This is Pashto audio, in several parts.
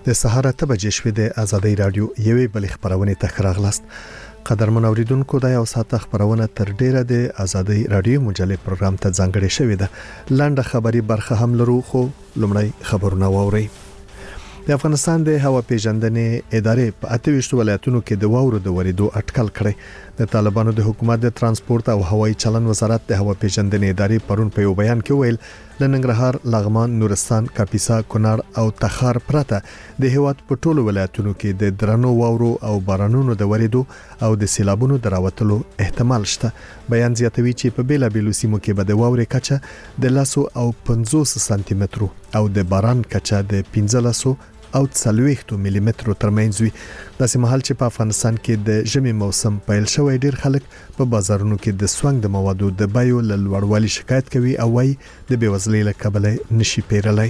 د سهار 8 بجې شوې د ازادي رادیو یوې بل خبرونه ته راغلاست. قدرمن اوریدونکو د یو ساعت خبرونه تر ډیره د ازادي رادیو مجلې پروګرام ته ځانګړې شوې ده. لاندې خبري برخه هم لرو خو لومړی خبرونه واوري. د افغانستان د هوا پیژندنې ادارې په 28 ولایتونو کې د واورو د وریدو اټکل کړی. د طالبانو د حکومت د ترانسپورت او هوایي چلن وزارت د هوا پیژندنې ادارې پرون په یو بیان کې ویل لننګرهار، لغمان، نورستان، کاپیسا، کونړ او تخار پرته د هیواد په ټولو ولایتونو کې د درنو واورو او بارانونو د وریدو او د سیلابونو دراوتلو احتمال شته. بیان زیاتوي چې په بیلابیلو سیمو کې به د واورې کچه د 100 او 50 سانتي مترو او د باران کچه د 15 او 40 ملي مترو ترمنځ وي. داسې مهال چې په افغانستان کې د ژمي موسم پیل شوی، ډیر خلک په بازارونو کې د سونګ د موادو د بیو له لوړوالي شکایت کوي او وايي د بیوزلۍ له کبله نشي پیرلای.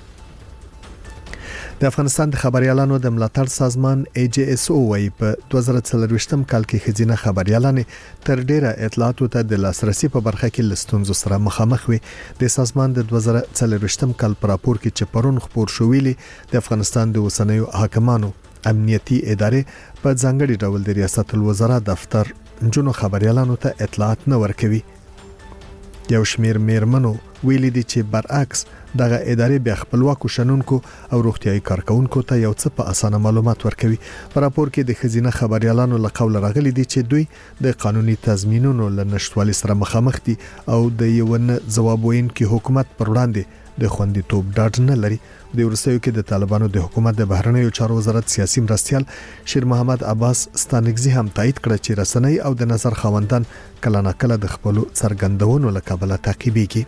د افغانستان د خبريالانو د ملاتړ سازمان AJSO وايي په 2024 کال کې خزینه خبريالانې تر ډیره اطلاعاتو ته د لاسرسي په برخه کې لستونزو سره مخامخ وي. د سازمان د 2024 کال په راپور کې چې پرون خبر شوې د افغانستان د اوسنیو حاکمانو امنیتي ادارې په ځانګړي ډول د ریاست الوزرا دفتر جنو خبريالانو ته اطلاعات نه ورکوي. یو شمیر میرمنو ویلي دي چې برعکس دغه ادارې بیا خپلواکو شنونکو او روغتيایي کارکونکو ته یو څه په اسانه معلومات ورکوي. په راپور کې د خزینه خبريالانو له قول راغلي دي چې دوی د قانوني تضمینونو له نشټوالي سره مخامخ دي او د یو نه جواب وینکي حکومت پر وړاندې د خوندیتوب ډاډ نه لري. د ورسېو کې د طالبانو د حکومت د بهرنیو چارو وزارت سیاسي مرستيال شیر محمد عباس ستانګزي هم تایید کړ چې رسنۍ او د نظر خواندان کله ناکله د خپل څرګندونو له کبله تعقیبېږي.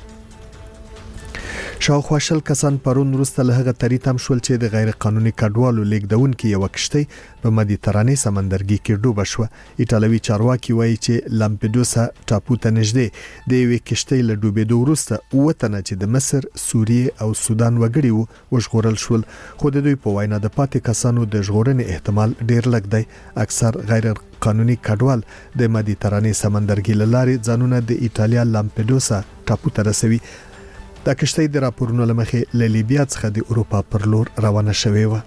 شاوخوا شل کسان پرون وروسته له هغه تری تم شول چې د غیر قانوني کډوالو لیږدونکو یو کشتۍ په مدیترانې سمندرګي کې ډوب شو. ایټالوي چارواکي وایي چې لامپدوسا ټاپو ته نږدې د یوې کشتۍ له ډوبېدو وروسته وطن چې د مصر، سوریه او سودان وګړي وو وژغورل شول. خو د دوی په وینا د پاتې کسانو د ژغورنې احتمال ډیر لږ دی. اکثر غیر قانوني کډوال د مدیترانې سمندرګي له لارې ځانونه د ایټالیا لامپدوسا ټاپو ته رسوي. دا کشتۍ د راپورونو لمخې له لیبیا څخه د اروپا پر لور روانه شوې و.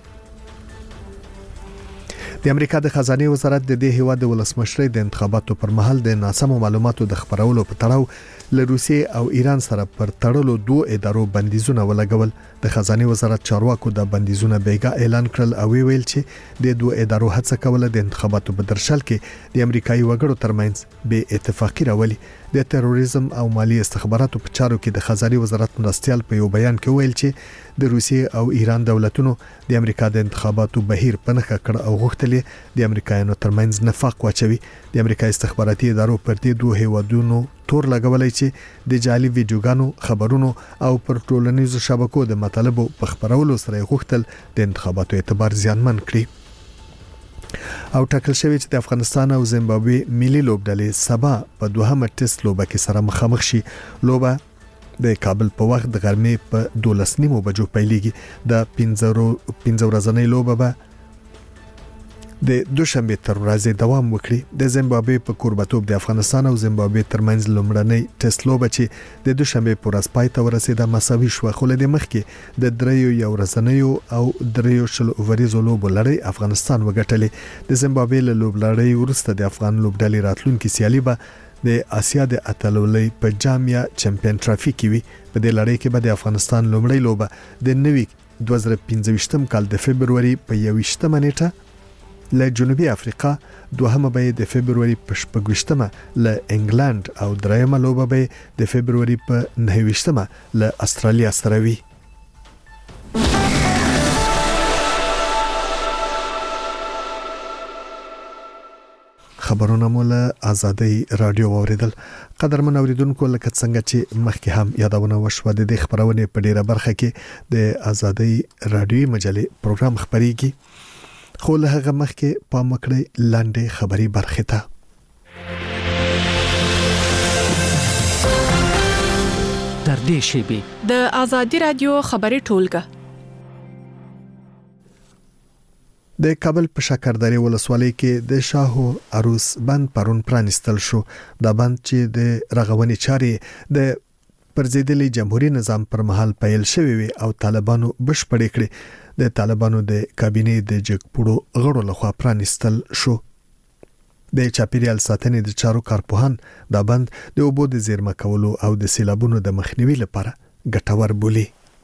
د امریکا د خزانه وزارت د دې هیواد د ولسمشرۍ د انتخاباتو پر مهال د ناسمو معلوماتو د خبرولو په تړاو له روسیې او ایران سره پر تړلو دوه ادارو بندیزونه ولګول. د خزانه وزارت چارواکو د بندیزونه بیګا اعلان کړل او ویل چې د دوه ادارو هڅه کوله د انتخاباتو په درشل کې د امریکایي وګړو ترمنځ بې اتفاقی راولي. د تروریزم او مالی استخباراتو په چارو کې د خزانه وزارت مرستيال په یو بیان کې ویل چې د روسیې او ایران دولتونو د امریکا د انتخاباتو بهیر پنهخه کړ او غوښتل د امریکایانو ترمنځ نفاق واچوي. د امریکا استخباراتي ادارو پر دې دوه هیوادونو تور لګولای چې د جعلي ویډیوګانو، خبرونو او پر ټولنیزو شبکو د مطالبو په خبرولو سره غوښتل د انتخاباتو اعتبار زیانمن کړي. او ټاکل شوی چې د افغانستان او زیمبابوې ملي لوبډلې سبا په دوهمه ټیسټ لوبه کې سره مخامخ شي. لوبه د کابل په وخت د غرمې په 12:30 بجو پیلېږي. د 15 ورځې لوبه به د دوشنبه تر ورځې دوام وکړي. د زیمبابوې په کوربتوب د افغانستان او زیمبابوې ترمنځ لومړنۍ ټیسټ لوبه چې د دوشنبه پر ورځ پای ته ورسېده مساوي شو. خو له مخکې د دریو یو ورځنیو او دریو شل اووريزو لوبو لړۍ افغانستان وګټلې. د زیمبابوې له لوبلړۍ وروسته د افغان لوبډلې راتلونکي سیالي به د آسیا د اتلولۍ په جامیا چمپیون ټرافي کې وي. په دې لړۍ کې به د افغانستان لومړی لوبه د نوي 2015 کال د فبرवरी په 21 نیټه له جنوبي افریقا، دوهمه به د فبرवरी په 28 له انګلند او دریمه لوبه به د فبرवरी په 29 له استرالیا سره وي. خبرونه مولا ازادي رادیو اوریدل. قدرمن اوریدونکو لکه څنګه چې مخکې هم یادونه وشوه د خبرونه په ډیره برخه کې د ازادي رادیو مجلې پروګرام خبريږي. خو له هغه مخکې پام وکړئ لاندې خبري برخه ته. در دې شیبه د ازادي رادیو خبري ټولګه د کابل په شکردرې ولسوالۍ کې د شاهو عروس بند پرون پرانستل شو. دا بند چې د رغونې چارې د پرځېدلي جمهوریت نظام پر مهال پیل شوی وي او طالبانو بشپړې کړې د طالبانو د کابینې د جګپوړو غړو لخوا پرانیستل شو. د چاپیریال ساتنې د چارو کارپوهان دا بند د اوبو د زیرمه کولو او د سیلابونو د مخنیوي لپاره ګټور بولي.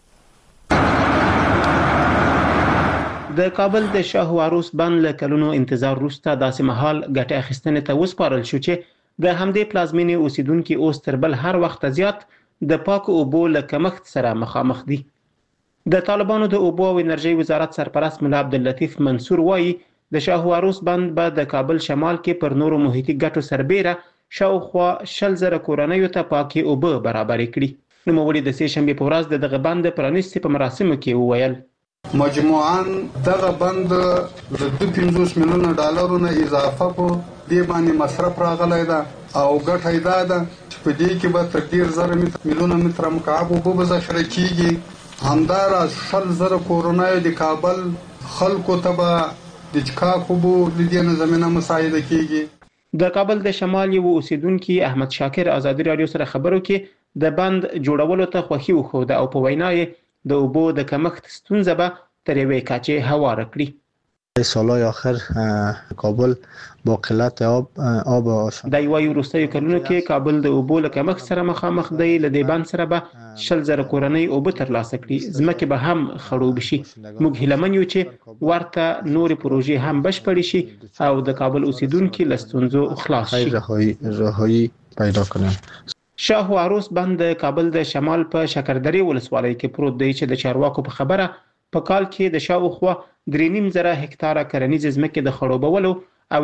د کابل د شاه عروس بند له کلونو انتظار وروسته داسې مهال ګټه اخیستنې ته وسپارل شو چې د همدې پلازمینې اوسیدونکو اوس تر بل هر وخت زیات د پاکو اوبو له کمښت سره مخامخ دي. د طالبانو د اوبو او انرژي وزارت سرپرست ملا عبداللطیف منصور وایي د شاه عروس بند به د کابل شمال کې پر نورو محیطي ګټو سربېره شاوخوا 100,000 کورنیو ته پاکي اوبه برابرې کړي. نوموړي د سې شنبې په ورځ دغه بند پرانیستي په مراسمو کې وویل مجموعاً دغه بند د $250 میلیونه نه اضافه په دې باندې مصرف راغلی ده او ګټه یې دا ده چې په دې کې به تر 10,000 میلیونه متره مکعب اوبه به ذخیره کیږي. همداراز 100,000 کورنیو د کابل خلکو ته به د چکاک اوبو د دې زمینه مساعده کیږي. د کابل د شمال یو اوسیدونکي احمد شاکر ازادي رادیو سره خبرو کې د بند جوړولو ته خوښي وښوده او په وینا یې د اوبو د کمښت ستونزه به تر یوې کچې هواره کړي. سالهای آخر کابل با قلت آب د یوې وروستیو کلونو کې کابل د اوبو له کمښت سره مخامخ دی. له دې بند سره به 100,000 کورنۍ اوبه ترلاسه کړي. ځمکې به هم خړوب شي. موږ هیلهمن یو چې ورته نورې پروژې هم بشپړې شي او د کابل اوسیدونکو له ستونزو خلاص شي. رهایی پیدا کنن. شاه عروس بند د کابل د شمال په شکردرې ولسوالۍ کې پروت دی چې د چارواکو په خبره په کال کې د شاوخوا 3.5 هکتاره کرنیز ځمکې د خړوبولو او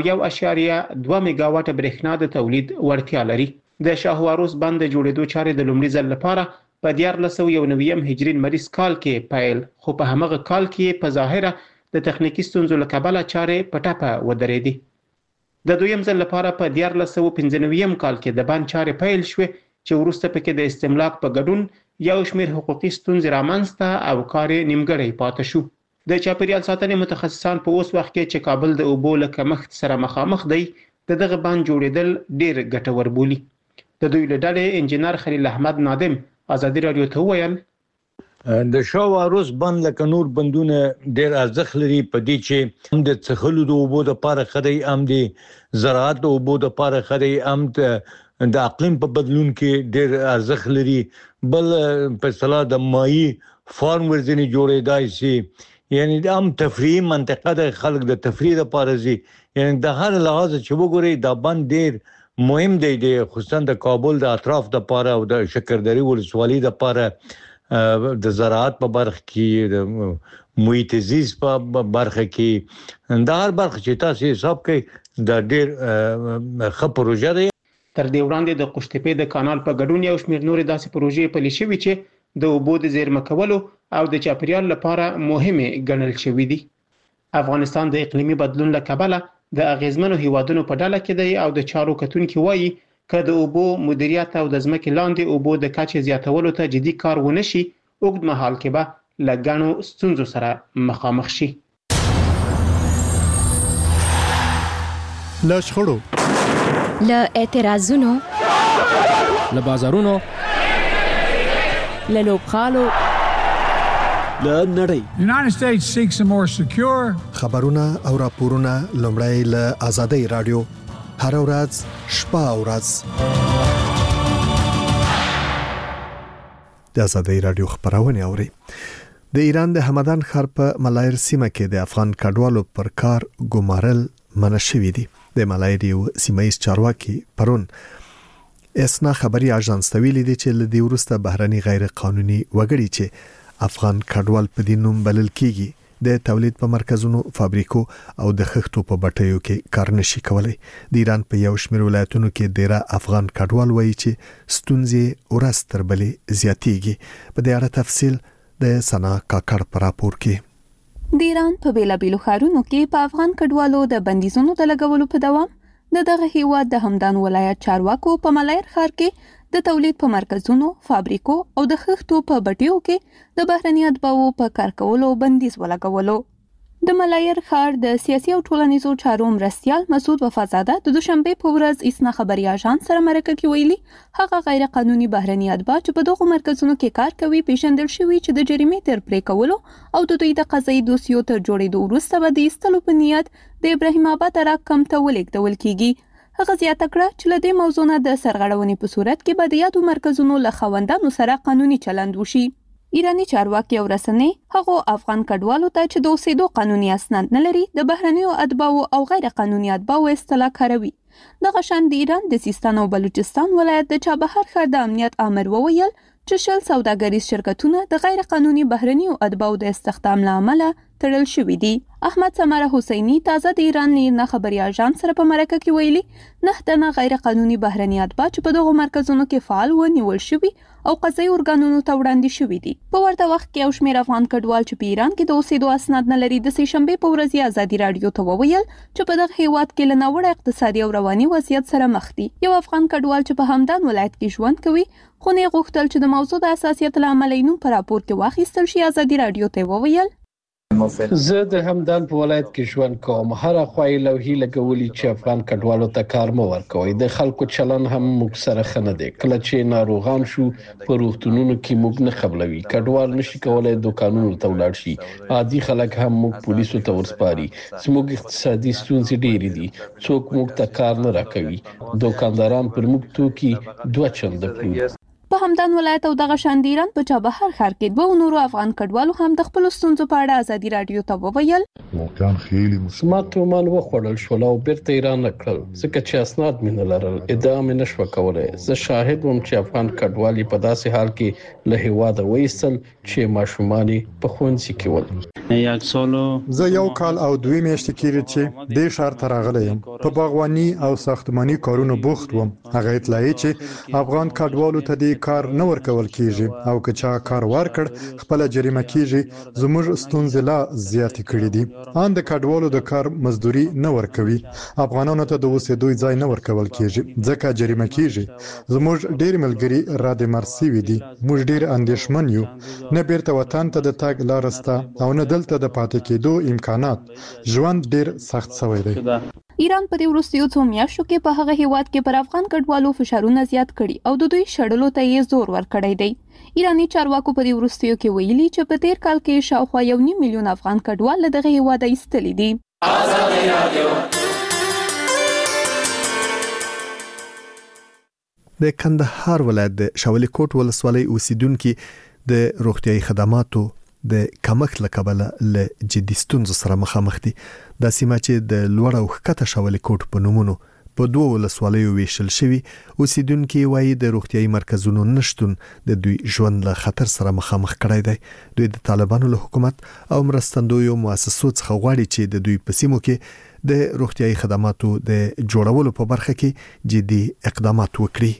1.2 میگاواټ برېښنا د تولید وړتیا لري. د شاه عروس بند د جوړېدو چارې د لومړي ځل لپاره په 1491 هجري لمریز کال کې پیل، خو په همغه کال کې په ظاهره د تخنیکی ستونزو له کبله چارې په ټپه ودرېدې. د دویم ځل لپاره په 1495 کال کې د بند چارې پیل شوې چې وروسته پکې د استملاک په ګډون یو شمېر حقوقي ستونزې رامنځته او کار یې نیمګړی پاتې شو. د چاپیریال ساتنې متخصصان په اوس وخت کې چې کابل د اوبو له کمښت سره مخامخ دی د دغه بند جوړېدل ډېر ګټور بولي. د دوی له ډلې انجینر خلیل احمد نادم ازادي رادیو ته وویل د شاه عروس بند لکه نور بندونه ډېر ارزښت لري په دې چې هم د څښلو د اوبو لپاره خدای هم د زراعت د اوبو لپاره خدای هم د اقلیم په بدلون کې ډېر ارزښت لري. بل په اصطلاح د مایي فارم ورځنی جوړېدای شي، یعنی د هم تفریحي منطقه د خلک د تفریح لپاره زی، یعنی د هر لحاظ چې وګورئ دا بند ډېر مهم دی خصوصا د کابل د اطراف لپاره او د شکردرې ولسوالۍ لپاره د زراعت په برخه کې د محیط زیست په برخه کې د هر برخه چې تاسو حساب کړئ د ډېر ښه پروژه دی. تر دې وړاندې د قشتېپې د کانال په ګډون یو شمېر نورې داسې پروژې پلي شوي چې د اوبو د زیرمه کولو او د چاپیریال لپاره مهمې ګڼل شوي دي. افغانستان د اقلیمي بدلون له کبله د اغیزمنو هیوادونو په ډله کې دی او د چارو کتونکي وایي که د اوبو مدیریت او د ځمکې لاندې اوبو د کچې زیاتولو ته جدي کار ونه شي اوږد مهال کې به له ګڼو ستونزو سره مخامخ شي. له شخړو، له اعتراضونو، له بازارونو، له لوبغالو، له نړۍ. The United States seeks a more secure. خبرونه او راپورونه لومړی له آزادۍ رادیو هر ورځ شپه او ورځ د آزادۍ رادیو خبرونه اوري. د ایران د همدان ښار په ملایر سیمه کې د افغان کډوالو پر کار ګمارل منع شوی دی. د ملایر یو سیمایي چارواکي پرون اسنا خبري اژانس ته ویلي دي چې له دې وروسته بهرني غیر قانوني وګړي چې افغان کډوال په دې نوم بلل کیږي د تولید په مرکزونو، فابریکو او د خښتو په بټیو کې کار نشي کولای. د ایران په یو شمېر ولایتونو کې ډېر افغان کډوال وایي چې ستونزې ورځ تر بلې زیاتېږي. په دې اړه تفصیل د سنا کاکړ په راپور کې. د ایران په بیلابیلو ښارونو کې په افغان کډوالو د بندیزونو د لګولو په دوام دغه هیواد د همدان ولایت چارواکو په ملایر ښار کې د تولید په مرکزونو، فابریکو او د خښتو په بټیو کې د بهرني اتباعو په کار کولو بندیز ولګولو. د ملایر ښار د سیاسي او ټولنیزو چارو مرستیال مسعود وفازاده د دوشنبه په ورځ اسنا خبري اژانس سره مرکه کې ویلي هغه غیر قانوني بهرني اتباع چې په دغه مرکزونو کې کار کوي پیژندل شوی چې د جریمې تر پرې کولو او د دوی د قضایي دوسیو تر جوړېدو وروسته به د ایستلو په نیت د ابراهیم آباد راکم ته ولیږدول کیږي. هغه زیاته کړه چې له دې موضوع نه د سرغړونې په صورت کې به د یادو مرکزونو له خاوندانو سره قانوني چلند وشي. ایرانی چارواکي او رسنۍ هغه افغان کډوالو ته چې د اوسېدو قانوني اسناد نه لري د بهرنیو اتباعو او غیر قانوني اتباعو اصطلاح کاروي. دغه شان د ایران د سیستان او بلوچستان ولایت د چابهار ښار د امنیت آمر وویل چې 10 سوداګریز شرکتونه د غیر قانوني بهرنیو اتباعو د استخدام له امله تړل شوي دي. احمد سماره حسینی تازه د ایران نه خبري اژانس سره په مرکه کې ویلي 9 تنه غیر قانوني بهرني اتباع چې په دغه مرکزونو کې فعال و نیول شوي او قضایي ارګانونو ته وړاندې شوي دي. په ورته وخت کې یو شمېر افغان کډوال چې په ایران کې د اوسېدو اسناد نه لري د سې شنبې په ورځ ازادي رادیو ته وویل چې په دغه هیواد کې له ناوړه اقتصادي او رواني وضعیت سره مخ دي. یو افغان کډوال چې په همدان ولایت کې ژوند کوي خو نه غوښتل چې د موضوع د اساسیت له امله نوم په راپور کې واخیستل شي ازادي رادیو ته وویل زه د همدان په ولایت کې ژوند کوم. هر اخوای لوحې لګولي چې افغان کډوالو ته کار مو ورکوي. د خلکو چلن هم موږ سره خنه دي. کله چې ناروغان شو په روغتونونو کې موږ نه خبلوي. کډوال نشي کولای دکانونو ته ولاړ شي. عادي خلک هم موږ پولیسو ته ورسپاري. زموږ اقتصادي ستونزې ډېرې دي. څوک موږ ته کار نه راکوي. دکانداران پر موږ توکي 2 چنده پلوري. په همدان ولایت او دغه شان د ایران په چابهار ښار کې 2 نورو افغان کډوالو هم د خپل ستونزو په اړه ازادي رادیو ته وویل زما تومان وخوړل شو او بیرته ایران نکړل ځکه چې اسناد مې نه لرل. ادعا مې نشو کولای. زه شاهد وم چې افغان کډوالي په داسې حال کې له هیواده وایستل چې ماشومان په ښوونځي کې ول. زه 1 کال او 2 میاشتې کېږي چې د ښار ته راغلی یم. په باغواني او ساختماني کارونو بوخت وم. هغه اطلاعي چې افغان کډوالو ته د کار نه ورکول کیږي او که چا کار ورکړ خپل جریمه کیږي. زموږ ستونزې لا زیات کړې دي. ان د کډوالو د کار مزدوري نه ورکوي. افغانانو ته د اوسېدو ځای نه ورکول کیږي ځکه جریمه کیږي. زموږ ډېر ملګري را د مرسي وي دي. موږ ډېر اندېښمن یو. نه بیرته وطن ته د تګ لار سته او نه دلته د پاتې کېدو امکانات. ژوند ډېر سخت شوی دی. ایران په دې وروستیو څو میاشتو کې په هغه هیواد کې پر افغان کډوالو فشارونه زیات کړي او د دوی شړلو ته یې زور ورکړی دی. ایرانی چارواکو په دې وروستیو کې ویلي چې په تیر کال کې شاوخوا 1.5 میلیون افغان کډوال له دغه هیواده ایستلي دي. د کندهار ولایت د شاولي کوټ ولسوالۍ اوسیدونکو د روغتيایي خدماتو د کمښت له کبله له جدي ستونزو سره مخامخ دي. د سیمه چې د لوړ او ښکته شاولي کوټ په نومونو په 2 ولسوالیو ویشل شوی اوسیدونکو وایي د روغتيایي مرکزونو نشټون د دوی ژوند له خطر سره مخامخ کړی دی. دوی د طالبانو له حکومت او مرستندویو مؤسسو څخه غواړي چې د دوی په سیمو کې د روغتيایي خدماتو د جوړولو په برخه کې جدي اقدامات وکړي.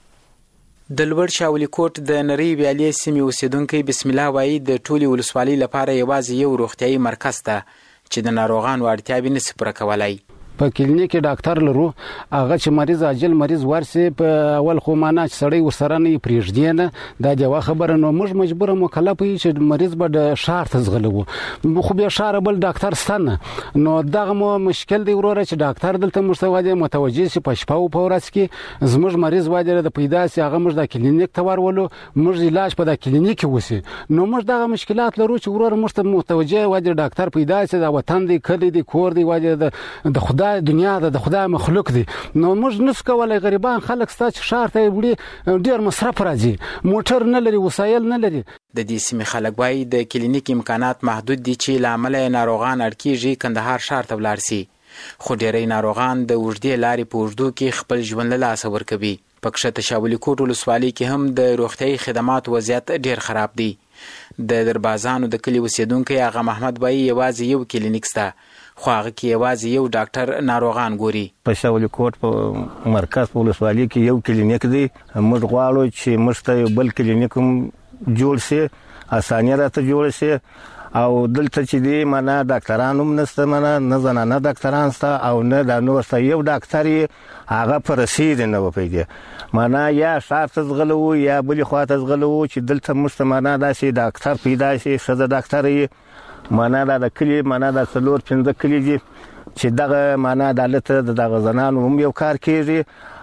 د لوړ شاولي کوټ د نری ویالې سیمې اوسیدونکو بسم الله وایي د ټولي ولسوالۍ لپاره یوازې یو روغتيایي مرکز ته چې د ناروغانو اړتیاوې نشي پوره کولای. په کلینیک کې ډاکټر لرو هغه چې مریض عاجل مریض ورسي په اول خو معنا چې سړی وسره نه پریږدي نه دا دی خبره. نو موږ مجبور مکلف یو چې مریض به د شهر ته ځغلو خو به شهر بل ډاکټر ستنه. نو دغه مو مشکل دی وروره چې ډاکټر دلته مستوجه متوجه سي په شپه او په ورځ کې زموږ مریض واجب د پیدا سي هغه موږ د کلینیک ته ورولو موږ علاج په د کلینیک وسی. نو موږ دغه مشکلات لرو چې وروره موږ متوجه واجب ډاکټر پیدا سي د وطن دی کلی دی کور دی واجب د خدای دنیا د خدای مخلوق دي. نو موږ نس کولای غریبان خلک ستاسو شهر ته وړي ډیر مصرف راځي موټر نه لري وسایل نه لري. د دې سیمې خلک وایي د کلینیک امکانات محدود دي چې لامل ناروغان اړکیږي کندهار شهر ته ولاړ سي. خو ډیری ناروغان د وژدې لارې په وژدو کې خپل ژوند له لاسه ورکوي. په کښته شاولي کوټ ولسوالۍ کې هم د روغتيایي خدمات وضعیت ډیر خراب دی. د دربازانو د کلی اوسیدونکو هغه محمد وایي یوازې یو کلینیک سته خو هغه کې یوازې یو ډاکټر ناروغان ګوري. په شاولي کوټ په مرکز په ولسوالۍ کې یو کلینیک دی. موږ غواړو چې موږ ته بل کلینیک جوړ شي اسانه راته جوړ شي او دلته چې دی معنا ډاکټرانو هم نشته معنا نه زنانه ډاکټران سته او نه د نور سره یو ډاکټر هغه پر رسید نه وپیږي معنا یا شاته زغلو یا بل خواته زغلو چې دلته مستمانه داسې ډاکټر پیدا شي ساده ډاکټر معنا د کلی معنا د څلور 15 کلی دي چې دغه معنا عدالت دغه زنانو هم یو کار کوي